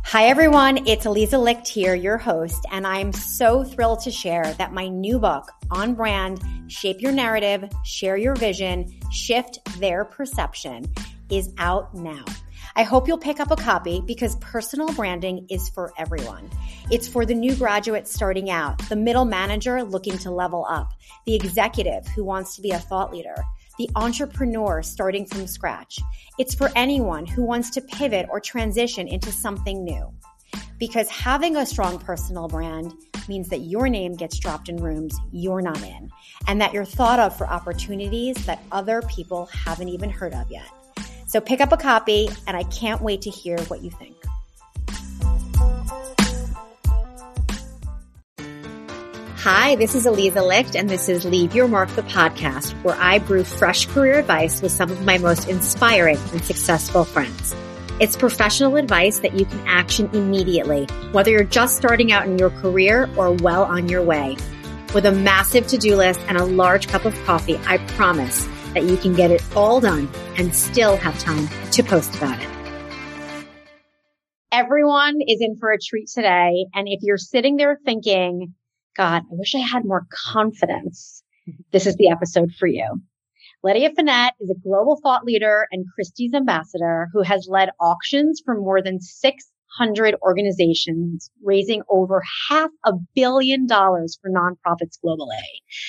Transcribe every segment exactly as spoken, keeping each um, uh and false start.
Hi, everyone. It's Aliza Licht here, your host, and I'm so thrilled to share that my new book, On Brand, Shape Your Narrative, Share Your Vision, Shift Their Perception, is out now. I hope you'll pick up a copy because personal branding is for everyone. It's for the new graduate starting out, the middle manager looking to level up, the executive who wants to be a thought leader, the entrepreneur starting from scratch. It's for anyone who wants to pivot or transition into something new. Because having a strong personal brand means that your name gets dropped in rooms you're not in, and that you're thought of for opportunities that other people haven't even heard of yet. So pick up a copy, and I can't wait to hear what you think. Hi, this is Aliza Licht, and this is Leave Your Mark, the podcast, where I brew fresh career advice with some of my most inspiring and successful friends. It's professional advice that you can action immediately, whether you're just starting out in your career or well on your way. With a massive to-do list and a large cup of coffee, I promise that you can get it all done and still have time to post about it. Everyone is in for a treat today, and if you're sitting there thinking, God, I wish I had more confidence, this is the episode for you. Lydia Fenet is a global thought leader and Christie's ambassador who has led auctions for more than six hundred organizations, raising over half a billion dollars for nonprofits globally.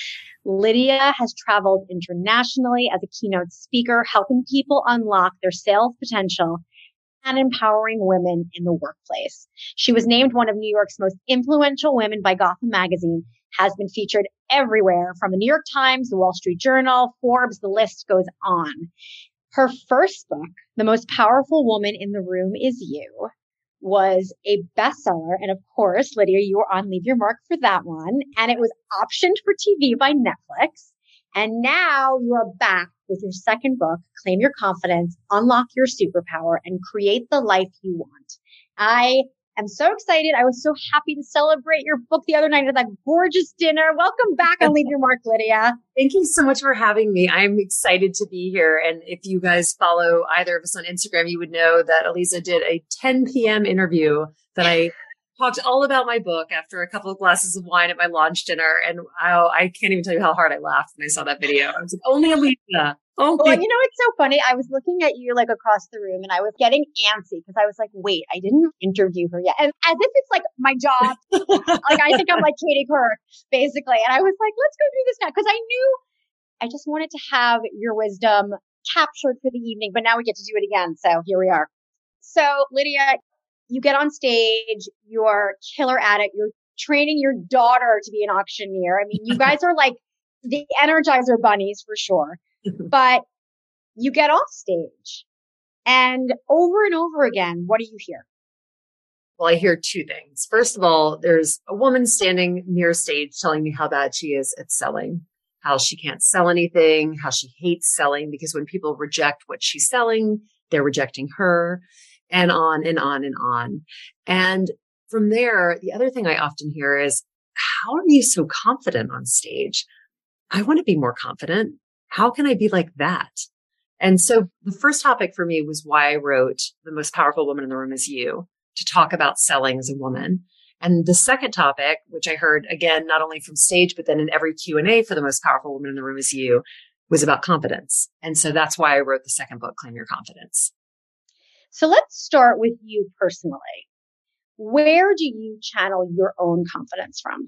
Lydia has traveled internationally as a keynote speaker, helping people unlock their sales potential and empowering women in the workplace. She was named one of New York's most influential women by Gotham Magazine, has been featured everywhere from the New York Times, the Wall Street Journal, Forbes, the list goes on. Her first book, The Most Powerful Woman in the Room Is You, was a bestseller. And of course, Lydia, you were on Leave Your Mark for that one. And it was optioned for T V by Netflix. And now you are back with your second book, Claim Your Confidence, Unlock Your Superpower, and Create the Life You Want. I am so excited. I was so happy to celebrate your book the other night at that gorgeous dinner. Welcome back on Leave Your Mark, Lydia. Thank you so much for having me. I'm excited to be here. And if you guys follow either of us on Instagram, you would know that Aliza did a ten p.m. interview that I talked all about my book after a couple of glasses of wine at my launch dinner. And I, I can't even tell you how hard I laughed when I saw that video. I was like, only Aliza. Only. Well, you know, it's so funny. I was looking at you like across the room and I was getting antsy because I was like, wait, I didn't interview her yet. And as if it's like my job. Like I think I'm like Katie Couric, basically. And I was like, let's go do this now. Because I knew I just wanted to have your wisdom captured for the evening, but now we get to do it again. So here we are. So Lydia, you get on stage, you're killer at it. You're training your daughter to be an auctioneer. I mean, you guys are like the Energizer bunnies for sure. But you get off stage and over and over again, what do you hear? Well, I hear two things. First of all, there's a woman standing near stage telling me how bad she is at selling, how she can't sell anything, how she hates selling because when people reject what she's selling, they're rejecting her, and on and on and on. And from there, the other thing I often hear is, how are you so confident on stage? I want to be more confident. How can I be like that? And so the first topic for me was why I wrote The Most Powerful Woman in the Room Is You, to talk about selling as a woman. And the second topic, which I heard again, not only from stage, but then in every Q and A for The Most Powerful Woman in the Room Is You, was about confidence. And so that's why I wrote the second book, Claim Your Confidence. So let's start with you personally. Where do you channel your own confidence from?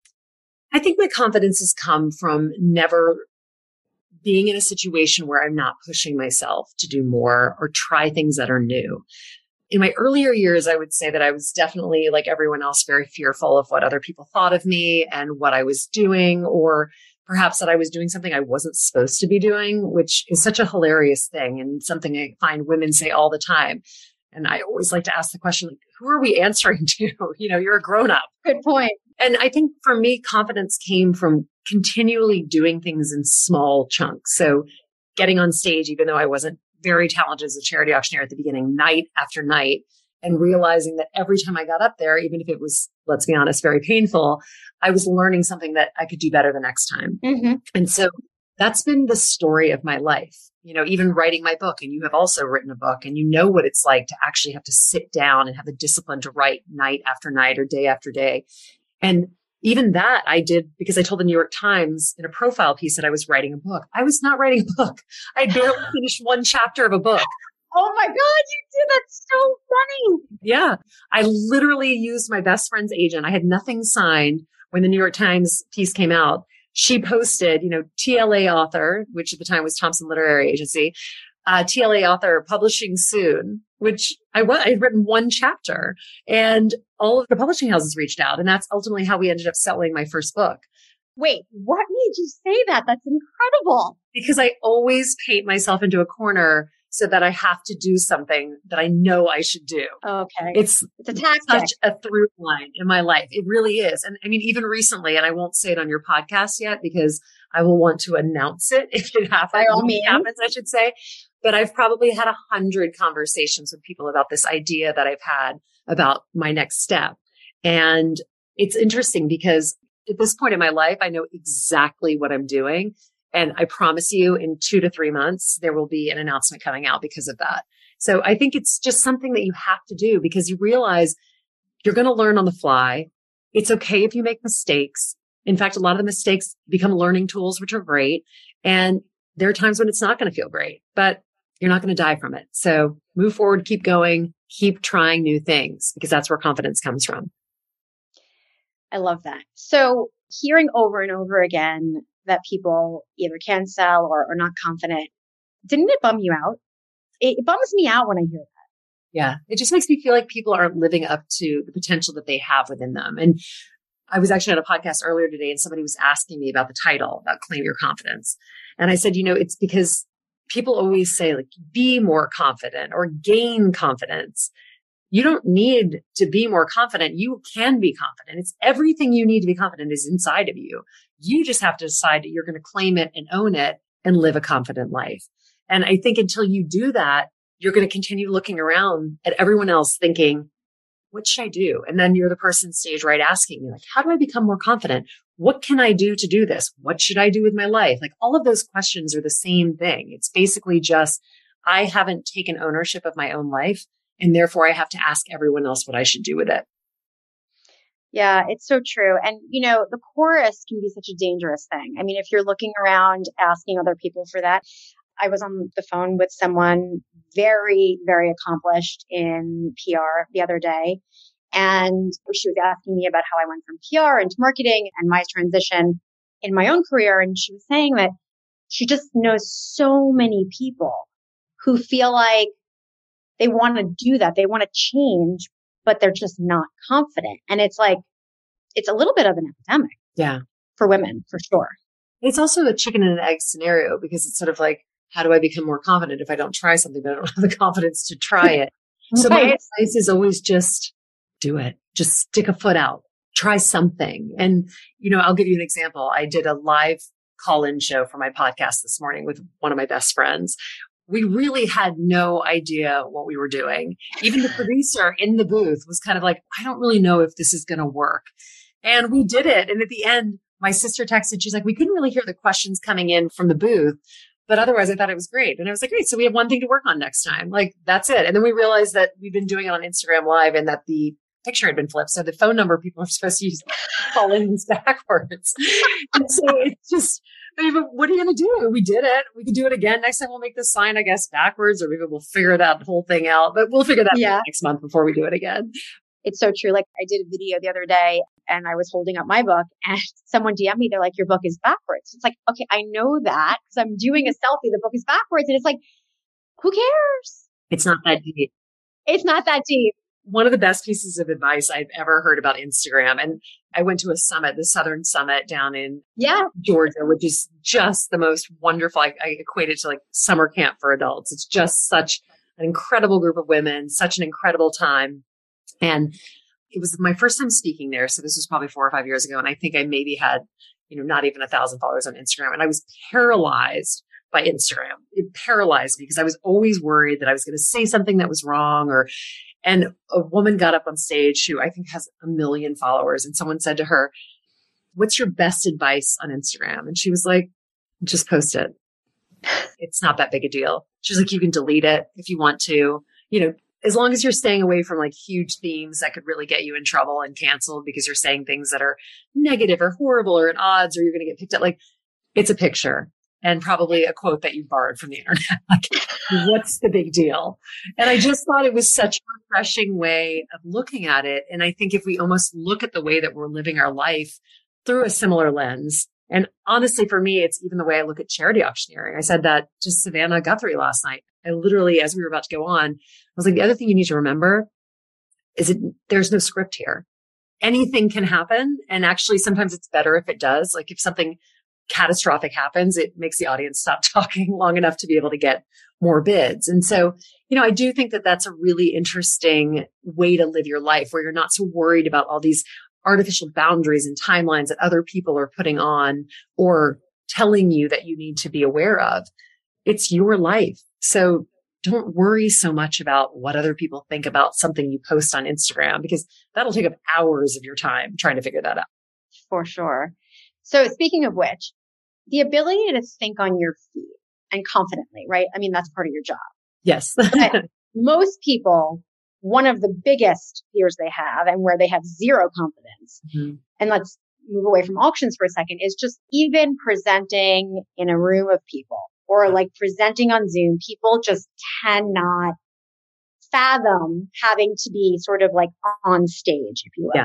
I think my confidence has come from never being in a situation where I'm not pushing myself to do more or try things that are new. In my earlier years, I would say that I was definitely, like everyone else, very fearful of what other people thought of me and what I was doing, or perhaps that I was doing something I wasn't supposed to be doing, which is such a hilarious thing and something I find women say all the time. And I always like to ask the question, like, who are we answering to? You know, you're a grown up. Good point. And I think for me, confidence came from continually doing things in small chunks. So getting on stage, even though I wasn't very talented as a charity auctioneer at the beginning, night after night, and realizing that every time I got up there, even if it was, let's be honest, very painful, I was learning something that I could do better the next time. Mm-hmm. And so that's been the story of my life. You know, even writing my book, and you have also written a book, and you know what it's like to actually have to sit down and have the discipline to write night after night or day after day. And even that I did because I told the New York Times in a profile piece that I was writing a book. I was not writing a book. I barely finished one chapter of a book. Oh my God, you did. That's so funny. Yeah. I literally used my best friend's agent. I had nothing signed when the New York Times piece came out. She posted, you know, T L A author, which at the time was Thompson Literary Agency, uh, T L A author publishing soon, which I was, I had written one chapter, and all of the publishing houses reached out. And that's ultimately how we ended up selling my first book. Wait, what made you say that? That's incredible. Because I always paint myself into a corner so that I have to do something that I know I should do. Okay. It's, it's a tactic. Such a through line in my life. It really is. And I mean, even recently, and I won't say it on your podcast yet because I will want to announce it if it happens. By all means. happens, I should say. But I've probably had a hundred conversations with people about this idea that I've had about my next step. And it's interesting because at this point in my life, I know exactly what I'm doing. And I promise you in two to three months, there will be an announcement coming out because of that. So I think it's just something that you have to do because you realize you're going to learn on the fly. It's okay if you make mistakes. In fact, a lot of the mistakes become learning tools, which are great. And there are times when it's not going to feel great, but you're not going to die from it. So move forward, keep going, keep trying new things because that's where confidence comes from. I love that. So hearing over and over again that people either can sell or are not confident, didn't it bum you out? It, it bums me out when I hear that. Yeah. It just makes me feel like people aren't living up to the potential that they have within them. And I was actually on a podcast earlier today and somebody was asking me about the title, about Claim Your Confidence. And I said, you know, it's because people always say like, be more confident or gain confidence. You don't need to be more confident. You can be confident. It's everything you need to be confident is inside of you. You just have to decide that you're going to claim it and own it and live a confident life. And I think until you do that, you're going to continue looking around at everyone else thinking, what should I do? And then you're the person stage right asking me like, how do I become more confident? What can I do to do this? What should I do with my life? Like all of those questions are the same thing. It's basically just, I haven't taken ownership of my own life. And therefore I have to ask everyone else what I should do with it. Yeah, it's so true. And, you know, the chorus can be such a dangerous thing. I mean, if you're looking around asking other people for that, I was on the phone with someone very, very accomplished in P R the other day. And she was asking me about how I went from P R into marketing and my transition in my own career. And she was saying that she just knows so many people who feel like they want to do that. They want to change, but they're just not confident. And it's like, it's a little bit of an epidemic. Yeah. For women, for sure. It's also a chicken and an egg scenario because it's sort of like, how do I become more confident if I don't try something, but I don't have the confidence to try it? So Right. my advice is always just do it. Just stick a foot out, try something. And, you know, I'll give you an example. I did a live call-in show for my podcast this morning with one of my best friends. We really had no idea what we were doing. Even the producer in the booth was kind of like, I don't really know if this is going to work. And we did it. And at the end, my sister texted, she's like, we couldn't really hear the questions coming in from the booth, but otherwise I thought it was great. And I was like, great. So we have one thing to work on next time. Like, that's it. And then we realized that we've been doing it on Instagram Live and that the picture had been flipped. So the phone number people are supposed to use call in backwards. And so it's just, I mean, what are you going to do? We did it. We could do it again. Next time we'll make the sign, I guess, backwards, or maybe we'll figure that whole thing out, but we'll figure that Yeah. out next month before we do it again. It's so true. Like I did a video the other day and I was holding up my book and someone D M'd me. They're like, your book is backwards. It's like, okay, I know that because I'm doing a selfie. The book is backwards. And it's like, who cares? It's not that deep. It's not that deep. One of the best pieces of advice I've ever heard about Instagram. And I went to a summit, the Southern Summit down in Yeah. Georgia, which is just the most wonderful. I, I equate it to like summer camp for adults. It's just such an incredible group of women, such an incredible time. And it was my first time speaking there. So this was probably four or five years ago. And I think I maybe had, you know, not even a thousand followers on Instagram. And I was paralyzed by Instagram. It paralyzed me because I was always worried that I was going to say something that was wrong or, and a woman got up on stage who I think has a million followers. And someone said to her, what's your best advice on Instagram? And she was like, Just post it. It's not that big a deal. She's like, you can delete it if you want to, you know, as long as you're staying away from like huge themes that could really get you in trouble and canceled because you're saying things that are negative or horrible or at odds, or you're going to get picked up. Like, it's a picture and probably a quote that you borrowed from the internet. Like, what's the big deal? And I just thought it was such a refreshing way of looking at it. And I think if we almost look at the way that we're living our life through a similar lens, and honestly, for me, it's even the way I look at charity auctioneering. I said that to Savannah Guthrie last night. I literally, as we were about to go on, I was like, the other thing you need to remember is it, there's no script here. Anything can happen. And actually, sometimes it's better if it does. Like if something catastrophic happens, it makes the audience stop talking long enough to be able to get more bids. And so, you know, I do think that that's a really interesting way to live your life where you're not so worried about all these artificial boundaries and timelines that other people are putting on or telling you that you need to be aware of. It's your life. So don't worry so much about what other people think about something you post on Instagram, because that'll take up hours of your time trying to figure that out. For sure. So speaking of which, the ability to think on your feet and confidently, right? I mean, that's part of your job. Yes. But most people, one of the biggest fears they have and where they have zero confidence, mm-hmm. and let's move away from auctions for a second, is just even presenting in a room of people or like presenting on Zoom. People just cannot fathom having to be sort of like on stage, if you will. Yeah.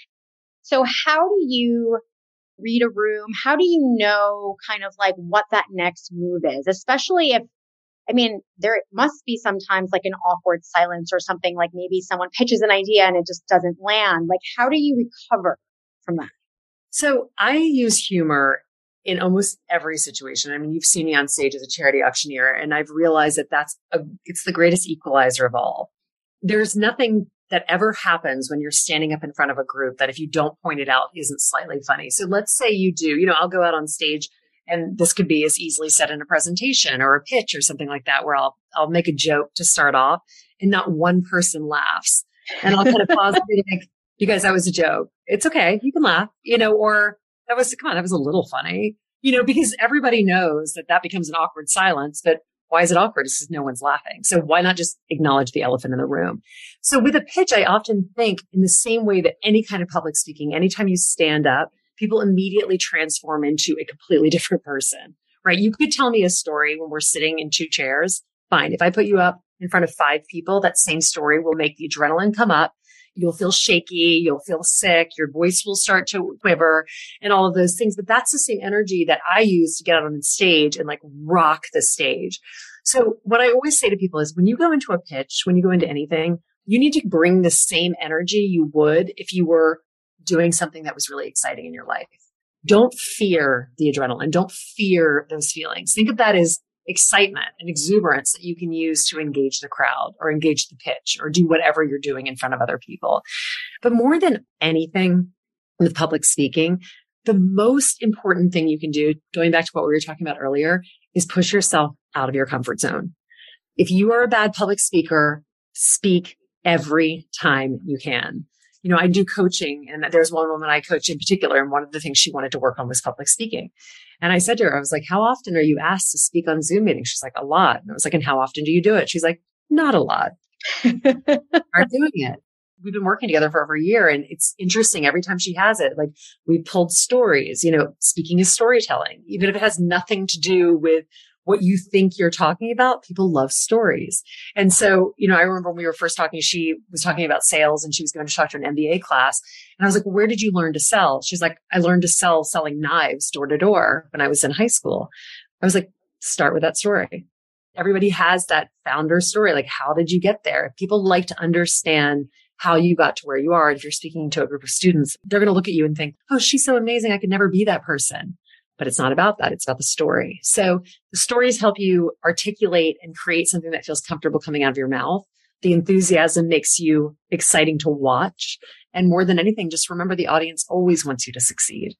So how do you read a room? How do you know kind of like what that next move is? Especially if, I mean, there must be sometimes like an awkward silence or something, like maybe someone pitches an idea and it just doesn't land. Like, how do you recover from that? So I use humor in almost every situation. I mean, you've seen me on stage as a charity auctioneer, and I've realized that that's a, it's the greatest equalizer of all. There's nothing that ever happens when you're standing up in front of a group that if you don't point it out isn't slightly funny. So let's say you do, you know, I'll go out on stage, and this could be as easily said in a presentation or a pitch or something like that, where I'll, I'll make a joke to start off and not one person laughs. And I'll kind of pause and be like, you guys, that was a joke. It's okay. You can laugh, you know, or that was, come on, that was a little funny, you know, because everybody knows that that becomes an awkward silence. But why is it awkward? It's because no one's laughing. So why not just acknowledge the elephant in the room? So with a pitch, I often think in the same way that any kind of public speaking, anytime you stand up, people immediately transform into a completely different person, right? You could tell me a story when we're sitting in two chairs. Fine. If I put you up in front of five people, that same story will make the adrenaline come up. You'll feel shaky. You'll feel sick. Your voice will start to quiver and all of those things. But that's the same energy that I use to get out on stage and like rock the stage. So what I always say to people is when you go into a pitch, when you go into anything, you need to bring the same energy you would if you were doing something that was really exciting in your life. Don't fear the adrenaline. Don't fear those feelings. Think of that as excitement and exuberance that you can use to engage the crowd or engage the pitch or do whatever you're doing in front of other people. But more than anything with public speaking, the most important thing you can do, going back to what we were talking about earlier, is push yourself out of your comfort zone. If you are a bad public speaker, speak every time you can. You know, I do coaching, and there's one woman I coach in particular, and one of the things she wanted to work on was public speaking. And I said to her, I was like, how often are you asked to speak on Zoom meetings? She's like, a lot. And I was like, and how often do you do it? She's like, not a lot. Aren't doing it. We've been working together for over a year, and it's interesting every time she has it. Like, we pulled stories, you know, speaking is storytelling, even if it has nothing to do with what you think you're talking about. People love stories. And so, you know, I remember when we were first talking, she was talking about sales and she was going to talk to an M B A class. And I was like, well, where did you learn to sell? She's like, I learned to sell selling knives door to door when I was in high school. I was like, start with that story. Everybody has that founder story. Like, how did you get there? People like to understand how you got to where you are. If you're speaking to a group of students, they're going to look at you and think, oh, she's so amazing. I could never be that person. But it's not about that. It's about the story. So the stories help you articulate and create something that feels comfortable coming out of your mouth. The enthusiasm makes you exciting to watch. And more than anything, just remember the audience always wants you to succeed.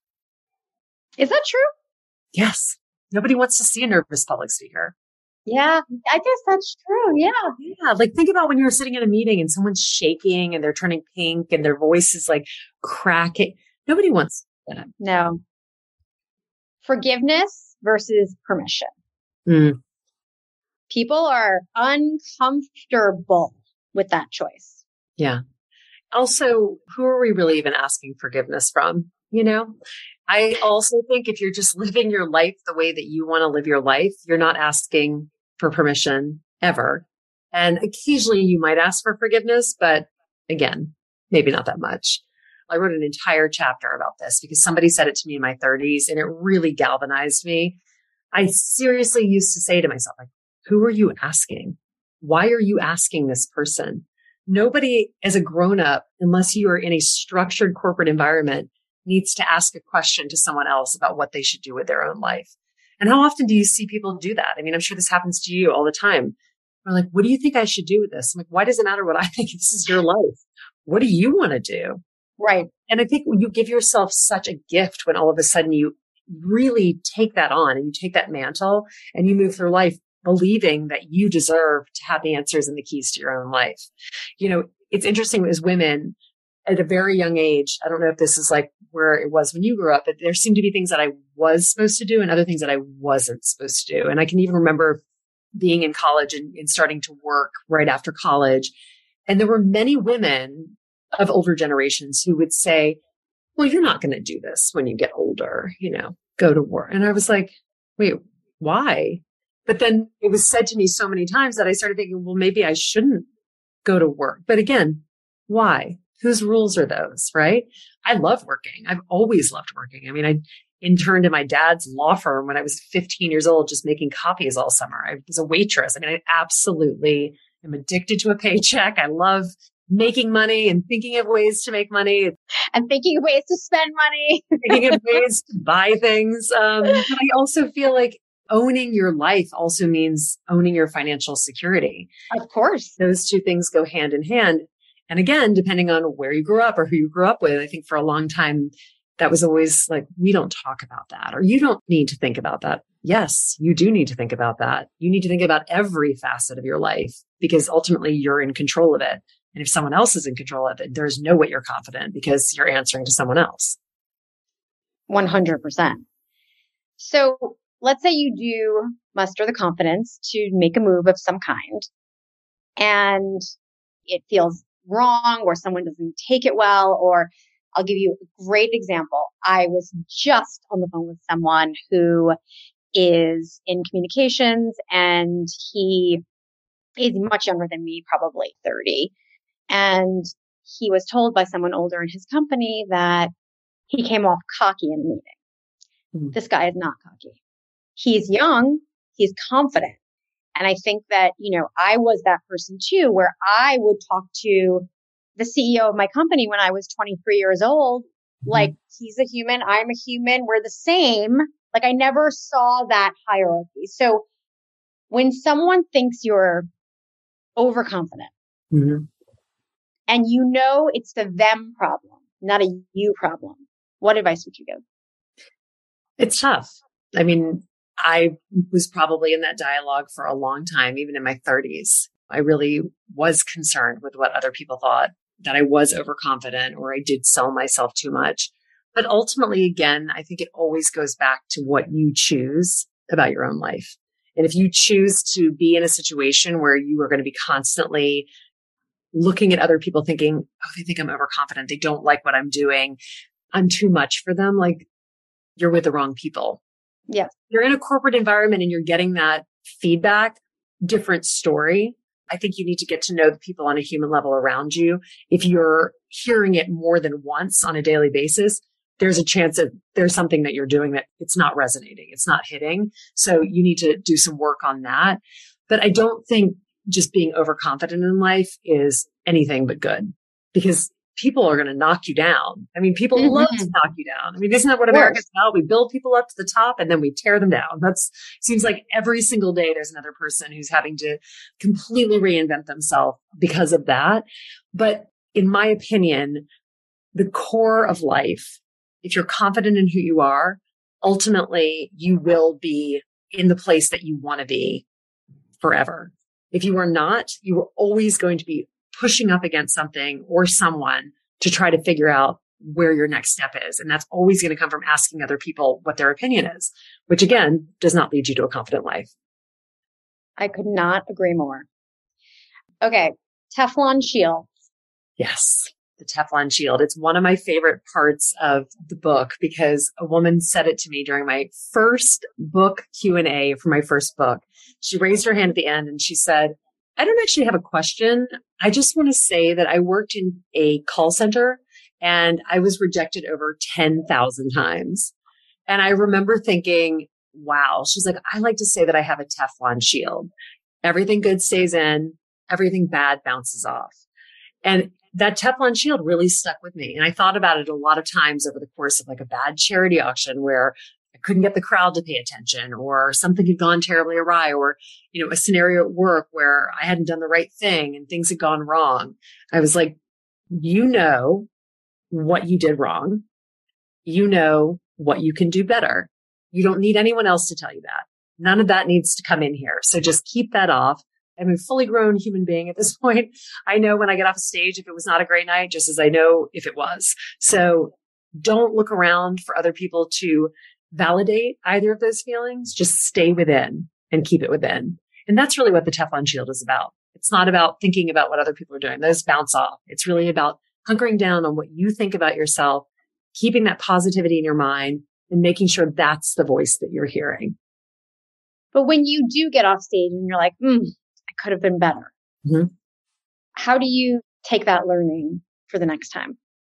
Is that true? Yes. Nobody wants to see a nervous public speaker. Yeah, I guess that's true. Yeah. Yeah. Like, think about when you're sitting in a meeting and someone's shaking and they're turning pink and their voice is like cracking. Nobody wants that. No. Forgiveness versus permission. Mm. People are uncomfortable with that choice. Yeah. Also, who are we really even asking forgiveness from? You know, I also think if you're just living your life the way that you want to live your life, you're not asking for permission ever. And occasionally you might ask for forgiveness, but again, maybe not that much. I wrote an entire chapter about this because somebody said it to me in my thirties and it really galvanized me. I seriously used to say to myself, like, who are you asking? Why are you asking this person? Nobody as a grown-up, unless you are in a structured corporate environment, needs to ask a question to someone else about what they should do with their own life. And how often do you see people do that? I mean, I'm sure this happens to you all the time. They're like, what do you think I should do with this? I'm like, why does it matter what I think? This is your life. What do you want to do? Right. And I think you give yourself such a gift when all of a sudden you really take that on and you take that mantle and you move through life believing that you deserve to have the answers and the keys to your own life. You know, it's interesting as women at a very young age. I don't know if this is like where it was when you grew up, but there seemed to be things that I was supposed to do and other things that I wasn't supposed to do. And I can even remember being in college and, and starting to work right after college. And there were many women of older generations who would say, well, you're not going to do this when you get older, you know, go to work. And I was like, wait, why? But then it was said to me so many times that I started thinking, well, maybe I shouldn't go to work. But again, why? Whose rules are those, right? I love working. I've always loved working. I mean, I interned in my dad's law firm when I was fifteen years old, just making copies all summer. I was a waitress. I mean, I absolutely am addicted to a paycheck. I love making money and thinking of ways to make money. And thinking of ways to spend money. Thinking of ways to buy things. Um, but I also feel like owning your life also means owning your financial security. Of course. Those two things go hand in hand. And again, depending on where you grew up or who you grew up with, I think for a long time, that was always like, we don't talk about that, or you don't need to think about that. Yes, you do need to think about that. You need to think about every facet of your life because ultimately you're in control of it. And if someone else is in control of it, there's no way you're confident because you're answering to someone else. one hundred percent. So let's say you do muster the confidence to make a move of some kind and it feels wrong or someone doesn't take it well, or I'll give you a great example. I was just on the phone with someone who is in communications and he is much younger than me, probably thirty. And he was told by someone older in his company that he came off cocky in a meeting. Mm-hmm. This guy is not cocky. He's young. He's confident. And I think that, you know, I was that person too, where I would talk to the C E O of my company when I was twenty-three years old. Mm-hmm. Like, he's a human. I'm a human. We're the same. Like, I never saw that hierarchy. So when someone thinks you're overconfident, mm-hmm. and you know it's the them problem, not a you problem, what advice would you give? It's tough. I mean, I was probably in that dialogue for a long time, even in my thirties. I really was concerned with what other people thought, that I was overconfident or I did sell myself too much. But ultimately, again, I think it always goes back to what you choose about your own life. And if you choose to be in a situation where you are going to be constantly looking at other people thinking, oh, they think I'm overconfident, they don't like what I'm doing, I'm too much for them, like, you're with the wrong people. Yeah. You're in a corporate environment and you're getting that feedback, different story. I think you need to get to know the people on a human level around you. If you're hearing it more than once on a daily basis, there's a chance that there's something that you're doing that it's not resonating. It's not hitting. So you need to do some work on that. But I don't think just being overconfident in life is anything but good, because people are going to knock you down. I mean, people mm-hmm. love to knock you down. I mean, isn't that what America's about? We build people up to the top and then we tear them down. That's seems like every single day there's another person who's having to completely reinvent themselves because of that. But in my opinion, the core of life, if you're confident in who you are, ultimately you will be in the place that you want to be forever. If you are not, you are always going to be pushing up against something or someone to try to figure out where your next step is. And that's always going to come from asking other people what their opinion is, which again, does not lead you to a confident life. I could not agree more. Okay. Teflon shield. Yes. The Teflon shield. It's one of my favorite parts of the book because a woman said it to me during my first book Q and A for my first book. She raised her hand at the end and she said, I don't actually have a question. I just want to say that I worked in a call center and I was rejected over ten thousand times. And I remember thinking, wow, she's like, I like to say that I have a Teflon shield. Everything good stays in, everything bad bounces off. And that Teflon shield really stuck with me. And I thought about it a lot of times over the course of like a bad charity auction where I couldn't get the crowd to pay attention or something had gone terribly awry or, you know, a scenario at work where I hadn't done the right thing and things had gone wrong. I was like, you know what you did wrong. You know what you can do better. You don't need anyone else to tell you that. None of that needs to come in here. So just keep that off. I'm a fully grown human being at this point. I know when I get off a stage, if it was not a great night, just as I know if it was. So don't look around for other people to validate either of those feelings. Just stay within and keep it within. And that's really what the Teflon shield is about. It's not about thinking about what other people are doing. Those bounce off. It's really about hunkering down on what you think about yourself, keeping that positivity in your mind and making sure that's the voice that you're hearing. But when you do get off stage and you're like, hmm, I could have been better. Mm-hmm. How do you take that learning for the next time?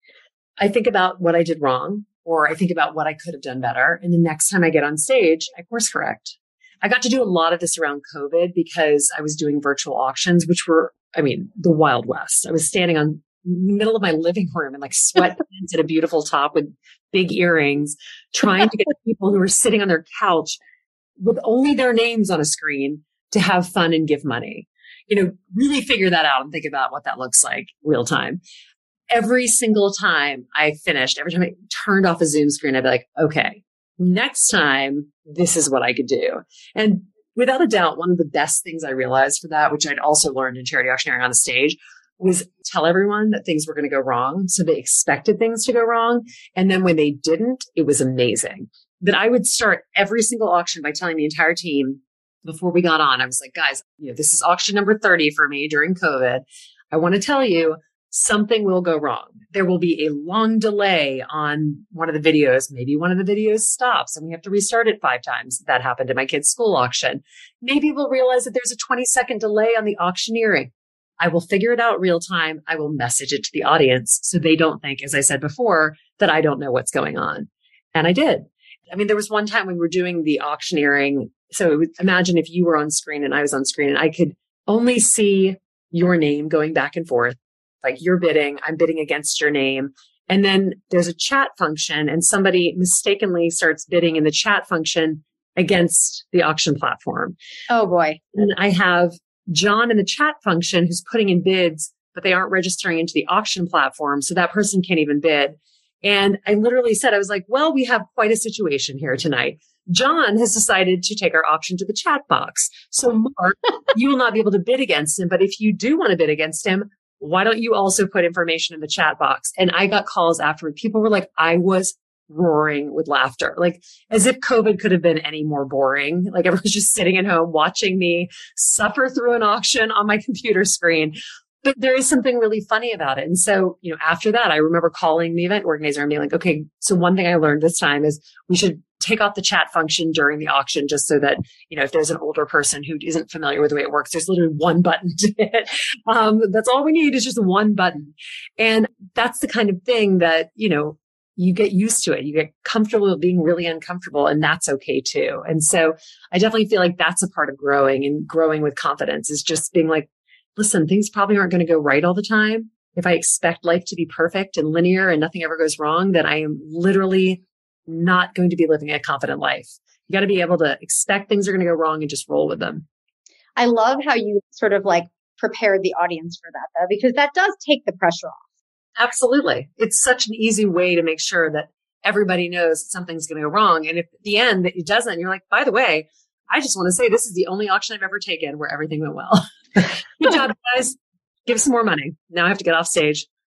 I think about what I did wrong, or I think about what I could have done better. And the next time I get on stage, I course correct. I got to do a lot of this around COVID because I was doing virtual auctions, which were, I mean, the Wild West. I was standing on middle of my living room in like sweatpants and a beautiful top with big earrings, trying to get people who were sitting on their couch with only their names on a screen to have fun and give money. You know, really figure that out and think about what that looks like real time. Every single time I finished, every time I turned off a Zoom screen, I'd be like, okay, next time, this is what I could do. And without a doubt, one of the best things I realized for that, which I'd also learned in charity auctioneering on the stage, was tell everyone that things were going to go wrong. So they expected things to go wrong. And then when they didn't, it was amazing. That I would start every single auction by telling the entire team before we got on, I was like, guys, you know, this is auction number thirty for me during COVID. I want to tell you something will go wrong. There will be a long delay on one of the videos. Maybe one of the videos stops and we have to restart it five times. That happened at my kid's school auction. Maybe we'll realize that there's a twenty second delay on the auctioneering. I will figure it out real time. I will message it to the audience so they don't think, as I said before, that I don't know what's going on. And I did. I mean, there was one time we were doing the auctioneering. So it was, imagine if you were on screen and I was on screen and I could only see your name going back and forth. Like you're bidding, I'm bidding against your name. And then there's a chat function and somebody mistakenly starts bidding in the chat function against the auction platform. Oh boy. And I have John in the chat function who's putting in bids, but they aren't registering into the auction platform. So that person can't even bid. And I literally said, I was like, well, we have quite a situation here tonight. John has decided to take our auction to the chat box. So Mark, you will not be able to bid against him. But if you do want to bid against him, why don't you also put information in the chat box? And I got calls afterward. People were like, I was roaring with laughter, like as if COVID could have been any more boring. Like everyone's just sitting at home watching me suffer through an auction on my computer screen. But there is something really funny about it. And so, you know, after that, I remember calling the event organizer and being like, okay, so one thing I learned this time is we should take off the chat function during the auction just so that, you know, if there's an older person who isn't familiar with the way it works, there's literally one button to hit. Um, that's all we need is just one button. And that's the kind of thing that, you know, you get used to it. You get comfortable with being really uncomfortable, and that's okay too. And so I definitely feel like that's a part of growing, and growing with confidence is just being like, listen, things probably aren't going to go right all the time. If I expect life to be perfect and linear and nothing ever goes wrong, then I am literally not going to be living a confident life. You got to be able to expect things are going to go wrong and just roll with them. I love how you sort of like prepared the audience for that though, because that does take the pressure off. Absolutely. It's such an easy way to make sure that everybody knows that something's going to go wrong. And if at the end that it doesn't, you're like, by the way, I just want to say this is the only auction I've ever taken where everything went well. Good job, guys. Give some more money. Now I have to get off stage.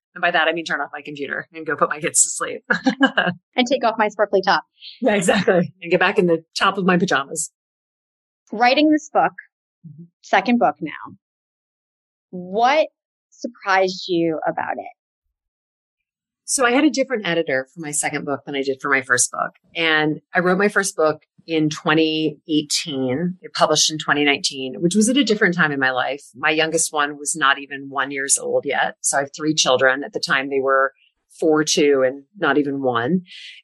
And by that, I mean turn off my computer and go put my kids to sleep. And take off my sparkly top. Yeah, exactly. And get back in the top of my pajamas. Writing this book, second book now, what surprised you about it? So I had a different editor for my second book than I did for my first book. And I wrote my first book in twenty eighteen. It published in twenty nineteen, which was at a different time in my life. My youngest one was not even one years old yet. So I have three children. At the time, they were four, two, and not even one.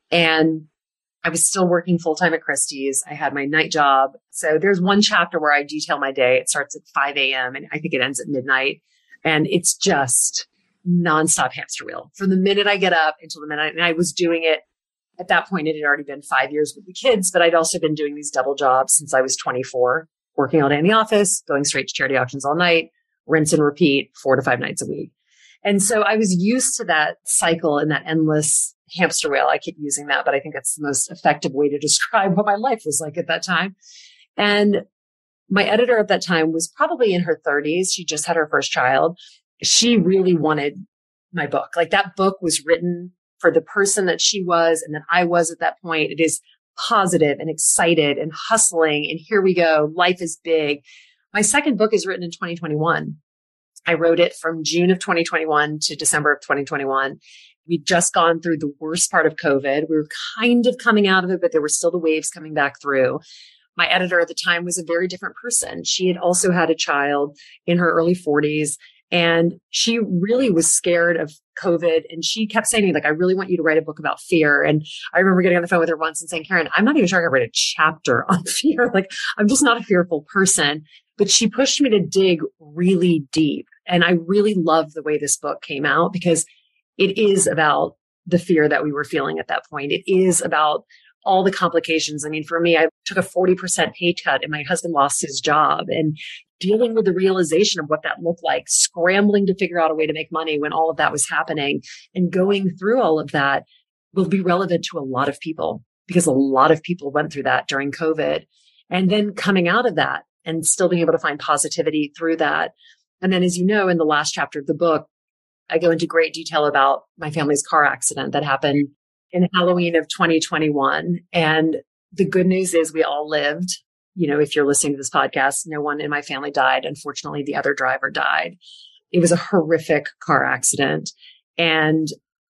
And I was still working full-time at Christie's. I had my night job. So there's one chapter where I detail my day. It starts at five a.m. and I think it ends at midnight. And it's just nonstop hamster wheel from the minute I get up until the minute. And I was doing it at that point. It had already been five years with the kids, but I'd also been doing these double jobs since I was twenty-four, working all day in the office, going straight to charity auctions all night, rinse and repeat four to five nights a week. And so I was used to that cycle and that endless hamster wheel. I keep using that, but I think that's the most effective way to describe what my life was like at that time. And my editor at that time was probably in her thirties. She just had her first child. She really wanted my book. Like that book was written for the person that she was and that I was at that point. It is positive and excited and hustling. And here we go. Life is big. My second book is written in twenty twenty-one. I wrote it from June of twenty twenty-one to December of twenty twenty-one. We'd just gone through the worst part of COVID. We were kind of coming out of it, but there were still the waves coming back through. My editor at the time was a very different person. She had also had a child in her early forties. And she really was scared of COVID. And she kept saying to me, like, I really want you to write a book about fear. And I remember getting on the phone with her once and saying, Karen, I'm not even sure I can write a chapter on fear. Like, I'm just not a fearful person. But she pushed me to dig really deep. And I really love the way this book came out because it is about the fear that we were feeling at that point. It is about all the complications. I mean, for me, I took a forty percent pay cut and my husband lost his job and dealing with the realization of what that looked like, scrambling to figure out a way to make money when all of that was happening and going through all of that will be relevant to a lot of people because a lot of people went through that during COVID and then coming out of that and still being able to find positivity through that. And then, as you know, in the last chapter of the book, I go into great detail about my family's car accident that happened in Halloween of twenty twenty-one. And the good news is we all lived. You know, if you're listening to this podcast, no one in my family died. Unfortunately, the other driver died. It was a horrific car accident. And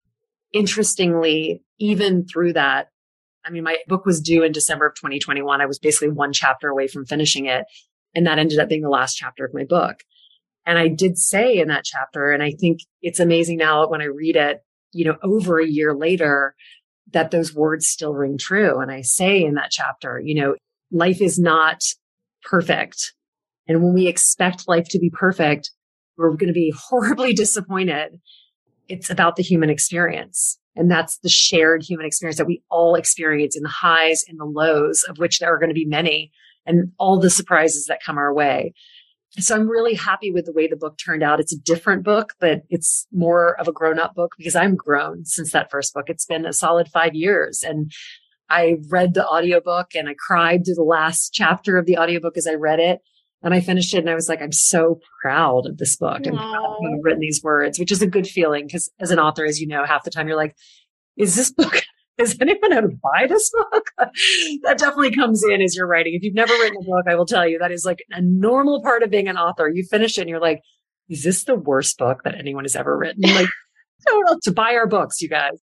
interestingly, even through that, I mean, my book was due in December of twenty twenty-one. I was basically one chapter away from finishing it. And that ended up being the last chapter of my book. And I did say in that chapter, and I think it's amazing now when I read it, you know, over a year later, that those words still ring true. And I say in that chapter, you know, life is not perfect. And when we expect life to be perfect, we're going to be horribly disappointed. It's about the human experience. And that's the shared human experience that we all experience in the highs and the lows, of which there are going to be many, and all the surprises that come our way. So I'm really happy with the way the book turned out. It's a different book, but it's more of a grown-up book because I'm grown since that first book. It's been a solid five years. And I read the audiobook and I cried to the last chapter of the audiobook as I read it. And I finished it and I was like, I'm so proud of this book and proud of having written these words, which is a good feeling because as an author, as you know, half the time you're like, is this book, is anyone going to buy this book? That definitely comes in as you're writing. If you've never written a book, I will tell you that is like a normal part of being an author. You finish it and you're like, is this the worst book that anyone has ever written? Like, total to buy our books, you guys.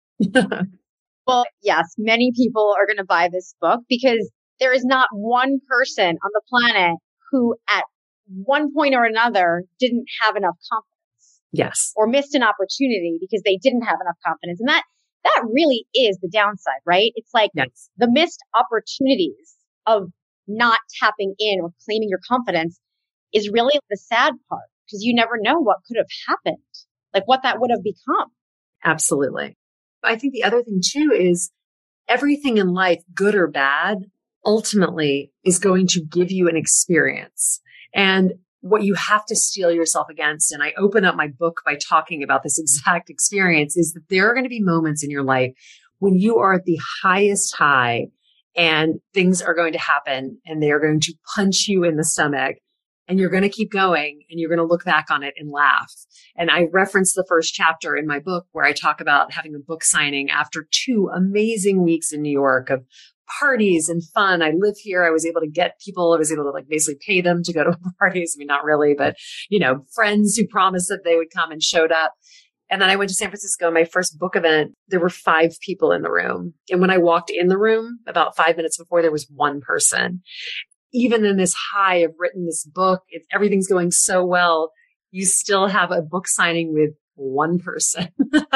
Well, yes, many people are going to buy this book because there is not one person on the planet who at one point or another didn't have enough confidence. Yes. Or missed an opportunity because they didn't have enough confidence. And that that really is the downside, right? It's like yes. the missed opportunities of not tapping in or claiming your confidence is really the sad part because you never know what could have happened, like what that would have become. Absolutely. I think the other thing too is everything in life, good or bad, ultimately is going to give you an experience. And what you have to steel yourself against, and I open up my book by talking about this exact experience, is that there are going to be moments in your life when you are at the highest high and things are going to happen and they are going to punch you in the stomach. and you're going to keep going and you're going to look back on it and laugh. And I reference the first chapter in my book where I talk about having a book signing after two amazing weeks in New York of parties and fun. I live here. I was able to get people. I was able to like basically pay them to go to parties. I mean, not really, but you know, friends who promised that they would come and showed up. And then I went to San Francisco, my first book event. There were five people in the room. And when I walked in the room about five minutes before, there was one person. Even in this high, I've written this book, if everything's going so well, you still have a book signing with one person.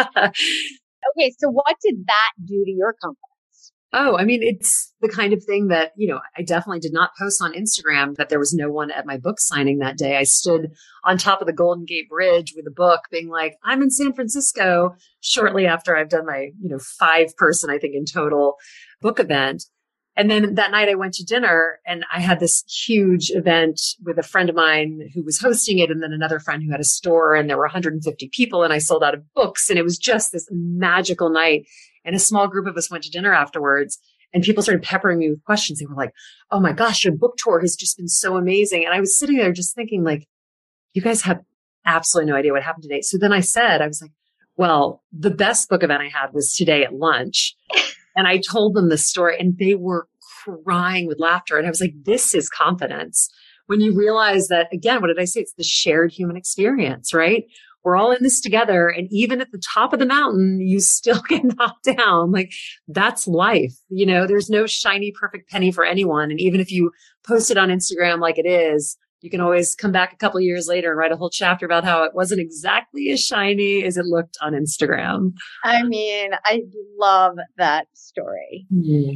Okay. So what did that do to your confidence? Oh, I mean, it's the kind of thing that, you know, I definitely did not post on Instagram that there was no one at my book signing that day. I stood on top of the Golden Gate Bridge with a book being like, I'm in San Francisco shortly after I've done my, you know, five person, I think in total book event. And then that night I went to dinner and I had this huge event with a friend of mine who was hosting it. And then another friend who had a store, and there were one hundred fifty people, and I sold out of books. And it was just this magical night. And a small group of us went to dinner afterwards, and people started peppering me with questions. They were like, oh my gosh, your book tour has just been so amazing. And I was sitting there just thinking like, you guys have absolutely no idea what happened today. So then I said, I was like, well, the best book event I had was today at lunch. And I told them the story and they were crying with laughter. And I was like, this is confidence. When you realize that, again, what did I say? It's the shared human experience, right? We're all in this together. And even at the top of the mountain, you still get knocked down. Like that's life. You know, there's no shiny, perfect penny for anyone. And even if you post it on Instagram like it is, you can always come back a couple of years later and write a whole chapter about how it wasn't exactly as shiny as it looked on Instagram. I mean, I love that story. Mm-hmm.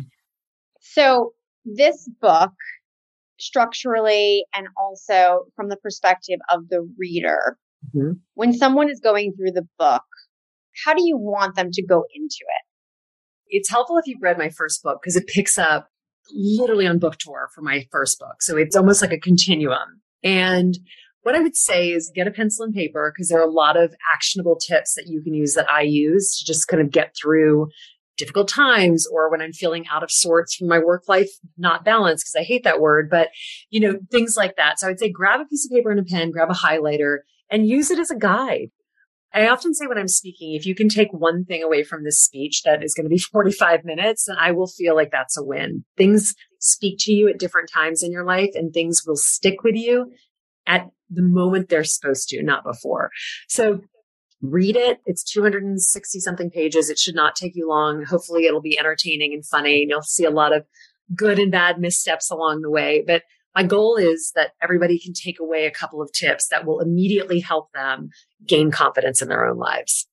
So this book, structurally and also from the perspective of the reader, mm-hmm. when someone is going through the book, how do you want them to go into it? It's helpful if you've read my first book because it picks up literally on book tour for my first book. So it's almost like a continuum. And what I would say is get a pencil and paper because there are a lot of actionable tips that you can use that I use to just kind of get through difficult times or when I'm feeling out of sorts from my work life, not balanced because I hate that word, but you know, things like that. So I would say grab a piece of paper and a pen, grab a highlighter and use it as a guide. I often say when I'm speaking, if you can take one thing away from this speech that is going to be forty-five minutes, then I will feel like that's a win. Things speak to you at different times in your life and things will stick with you at the moment they're supposed to, not before. So read it. It's two hundred sixty something pages. It should not take you long. Hopefully it'll be entertaining and funny and you'll see a lot of good and bad missteps along the way. But my goal is that everybody can take away a couple of tips that will immediately help them gain confidence in their own lives.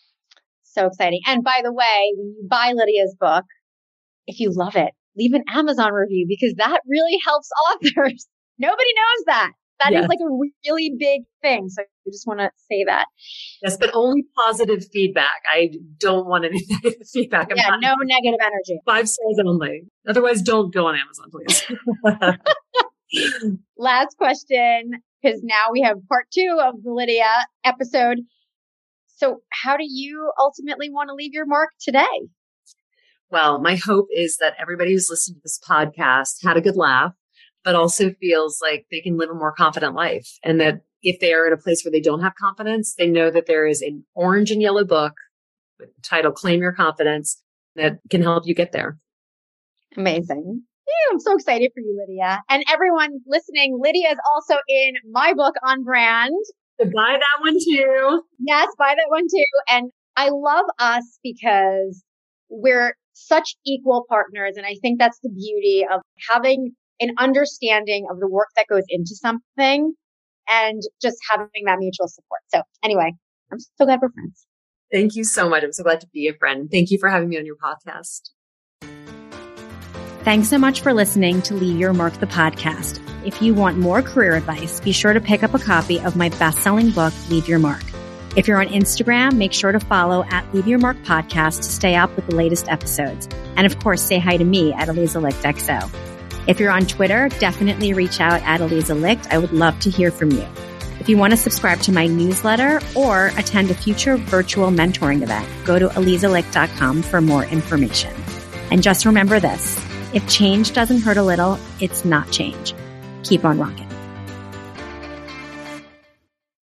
So exciting. And by the way, when you buy Lydia's book, if you love it, leave an Amazon review because that really helps authors. Nobody knows that. That yes. is like a really big thing. So I just want to say that. Yes, but only positive feedback. I don't want any negative feedback. I'm yeah, no negative energy. Five stars only. Otherwise, don't go on Amazon, please. Last question, because now we have part two of the Lydia episode. So how do you ultimately want to leave your mark today? Well, my hope is that everybody who's listened to this podcast had a good laugh, but also feels like they can live a more confident life. And that if they are in a place where they don't have confidence, they know that there is an orange and yellow book with the title Claim Your Confidence that can help you get there. Amazing. Yeah, I'm so excited for you, Lydia. And everyone listening, Lydia is also in my book On Brand. So buy that one too. Yes, buy that one too. And I love us because we're such equal partners. And I think that's the beauty of having an understanding of the work that goes into something and just having that mutual support. So anyway, I'm so glad we're friends. Thank you so much. I'm so glad to be a friend. Thank you for having me on your podcast. Thanks so much for listening to Leave Your Mark, the podcast. If you want more career advice, be sure to pick up a copy of my best-selling book, Leave Your Mark. If you're on Instagram, make sure to follow at Leave Your Mark Podcast to stay up with the latest episodes. And of course, say hi to me at Aliza Licht X O. If you're on Twitter, definitely reach out at Aliza Licht. I would love to hear from you. If you want to subscribe to my newsletter or attend a future virtual mentoring event, go to aliza licht dot com for more information. And just remember this, if change doesn't hurt a little, it's not change. Keep on rocking.